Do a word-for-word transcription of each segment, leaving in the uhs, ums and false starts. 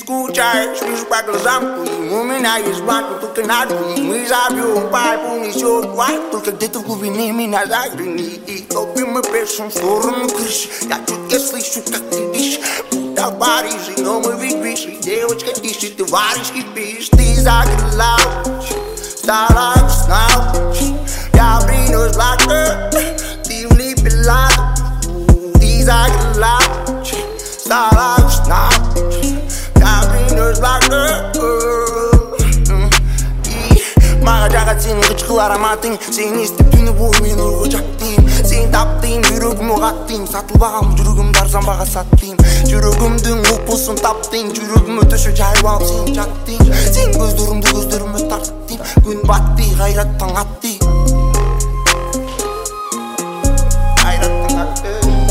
скучаешь, вижу по глазам, у меня есть бланк, только надо, мы забьем пайпу, несет вайп, только где-то в глубине меня загрени. И топим мы пешим в сторону крыши, я чуть я слышу, как ты дышишь, будто в Париже, но мы ведь выше. Девочка тише, ты варежки пишешь, ты загрела, стала весна, я принес лака, ты влепила, ты загрела, стала весна, я принес лака. Маған сенің ғычқыл ароматың, сен естіп түні бойы мен ойға жаттым. Сен таптым, жүрегім оғаттым, сатылбағам жүрегімді арзан баға саттым. Жүрегімдің опысын таптың, жүрегім өтіші жайып алып сен жаттың. Сен көздерімді көздеріме тарттым, күн батты, ғайраттан атты. Ғайраттан атты.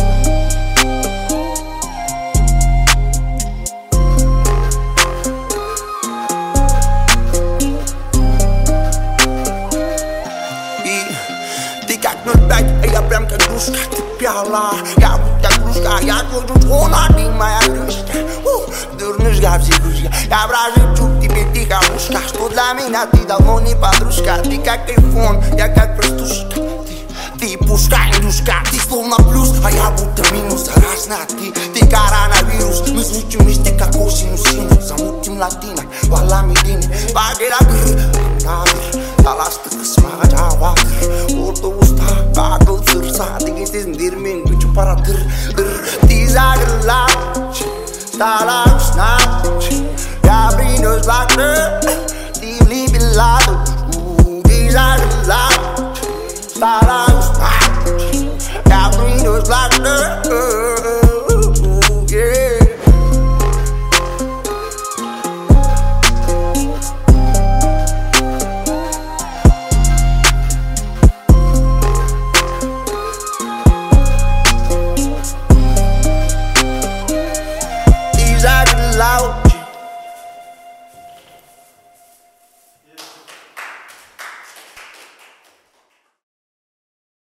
А я прям как игрушка, ты пьяла. Я будто игрушка, я твой жена, ты моя игрушка. Дурнушка, психушка, я проживчу к тебе тихо-мушка. Что для меня ты давно не подружка. Ты как айфон, я как простушка. Ты пушка, индюшка, ты словно плюс, а я будто минус. Заразна ты, ты коронавирус. Мы звучим вместе как осень синус. Замутим латино, вала медини. Багера гры, навер, таластык кысмаға жауағыр. Орта уста, ақыл сырса, деген сезімдермен күшіп бара дыр, дыр. Ты загрела, стала весна, я принес лака, ты влюбила, ты загрела, стала весна, я принес лака.